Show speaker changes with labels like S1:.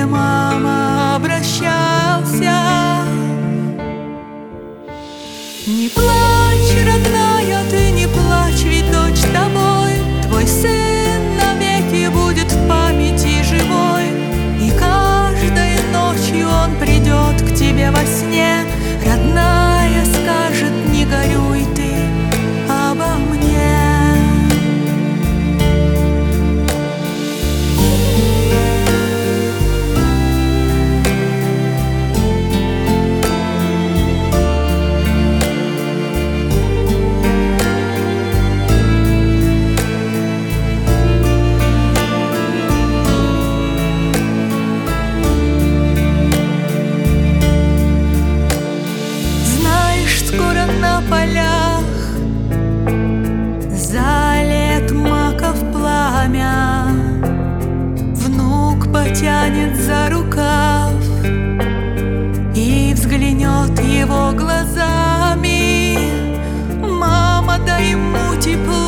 S1: мама, обращался. Не плачь, родная, ты не плачь, ведь дочь тобой. Твой сын навеки будет в памяти живой, и каждой ночью он придет к тебе во сне. Родная, скажет: не горюй ты обо мне. Скоро на полях залет маков пламя, внук потянет за рукав и взглянет его глазами. Мама, дай ему тепло.